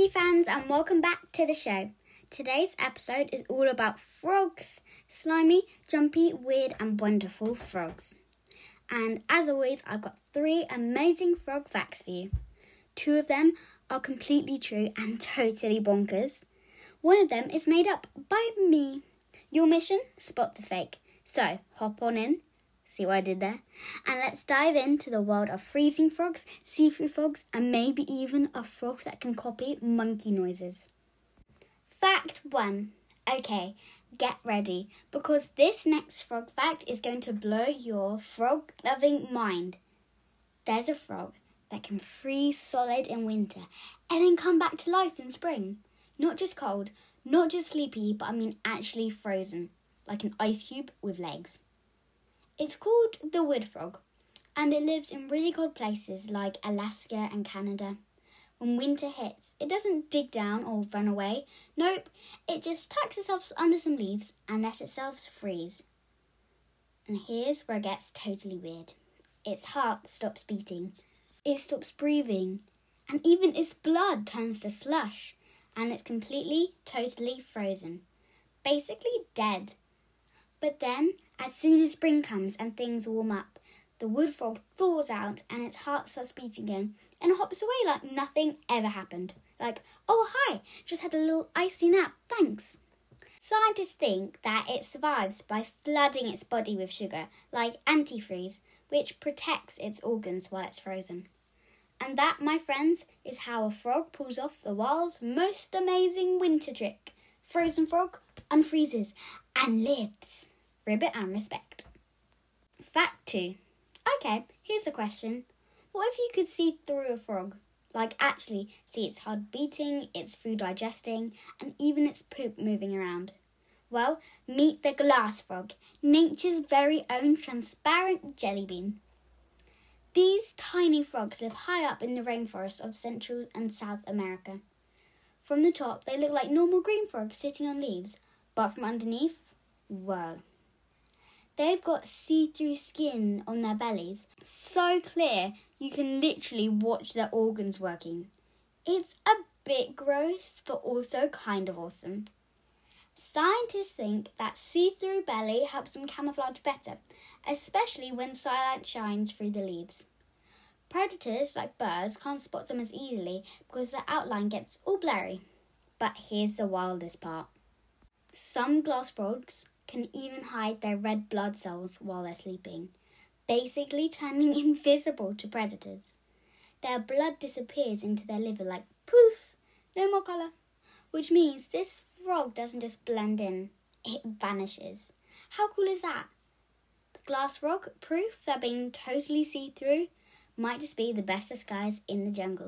Froggy fans, and welcome back to the show. Today's episode is all about frogs. Slimy, jumpy, weird and wonderful frogs. And as always, I've got 3 amazing frog facts for you. 2 of them are completely true and totally bonkers. One of them is made up by me. Your mission? Spot the fake. So, hop on in. See what I did there? And let's dive into the world of freezing frogs, see-through frogs, and maybe even a frog that can copy monkey noises. Fact 1. Okay, get ready, because this next frog fact is going to blow your frog-loving mind. There's a frog that can freeze solid in winter and then come back to life in spring. Not just cold, not just sleepy, but I mean actually frozen, like an ice cube with legs. It's called the wood frog, and it lives in really cold places like Alaska and Canada. When winter hits, it doesn't dig down or run away. Nope, it just tucks itself under some leaves and lets itself freeze. And here's where it gets totally weird. Its heart stops beating, it stops breathing, and even its blood turns to slush, and it's completely, totally frozen. Basically dead. But then, as soon as spring comes and things warm up, the wood frog thaws out and its heart starts beating again and hops away like nothing ever happened. Like, oh hi, just had a little icy nap, thanks. Scientists think that it survives by flooding its body with sugar, like antifreeze, which protects its organs while it's frozen. And that, my friends, is how a frog pulls off the world's most amazing winter trick. Frozen frog unfreezes and lives. Ribbit and respect. Fact 2. Okay, here's the question. What if you could see through a frog? Like actually see its heart beating, its food digesting, and even its poop moving around? Well, meet the glass frog, nature's very own transparent jelly bean. These tiny frogs live high up in the rainforest of Central and South America. From the top, they look like normal green frogs sitting on leaves, but from underneath, whoa. They've got see-through skin on their bellies, so clear you can literally watch their organs working. It's a bit gross, but also kind of awesome. Scientists think that see-through belly helps them camouflage better, especially when sunlight shines through the leaves. Predators like birds can't spot them as easily because their outline gets all blurry. But here's the wildest part. Some glass frogs can even hide their red blood cells while they're sleeping, basically turning invisible to predators. Their blood disappears into their liver like poof, no more colour, which means this frog doesn't just blend in, it vanishes. How cool is that? The glass frog, proof that being totally see-through might just be the best disguise in the jungle.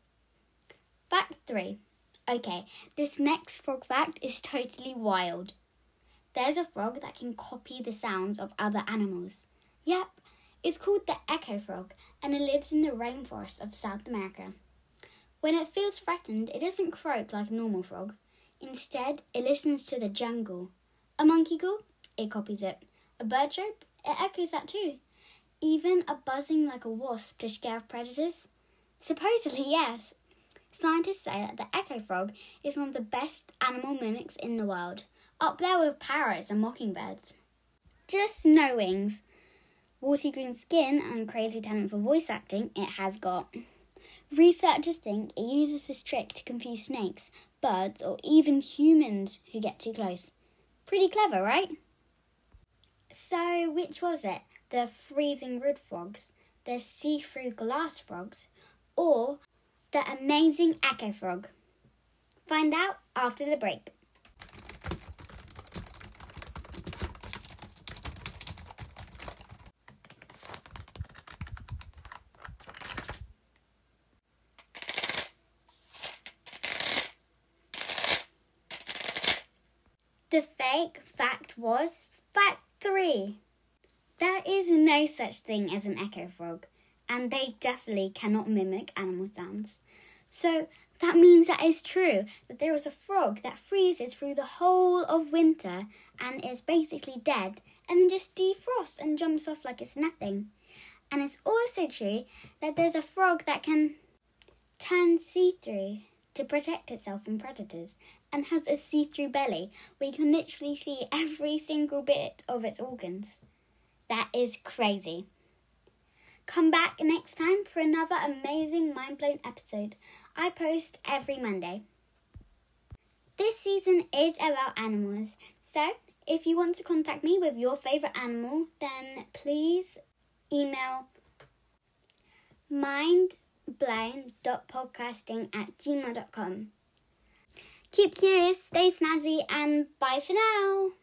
Fact 3. Okay, this next frog fact is totally wild. There's a frog that can copy the sounds of other animals. Yep, it's called the echo frog, and it lives in the rainforest of South America. When it feels threatened, it doesn't croak like a normal frog. Instead, it listens to the jungle. A monkey call? It copies it. A bird chirp? It echoes that too. Even a buzzing like a wasp to scare off predators? Supposedly, yes. Scientists say that the echo frog is one of the best animal mimics in the world, up there with parrots and mockingbirds. Just no wings. Watery green skin and crazy talent for voice acting it has got. Researchers think it uses this trick to confuse snakes, birds, or even humans who get too close. Pretty clever, right? So, which was it? The freezing wood frogs, the see-through glass frogs, or the amazing echo frog? Find out after the break. The fake fact was fact 3. There is no such thing as an echo frog, and they definitely cannot mimic animal sounds. So that means that it's true that there is a frog that freezes through the whole of winter and is basically dead and then just defrosts and jumps off like it's nothing. And it's also true that there's a frog that can turn see-through to protect itself from predators and has a see-through belly where you can literally see every single bit of its organs. That is crazy. Come back next time for another amazing mind-blown episode. I post every Monday. This season is about animals, so if you want to contact me with your favourite animal, then please email mindblown.podcasting@gmail.com. Keep curious, stay snazzy, and bye for now.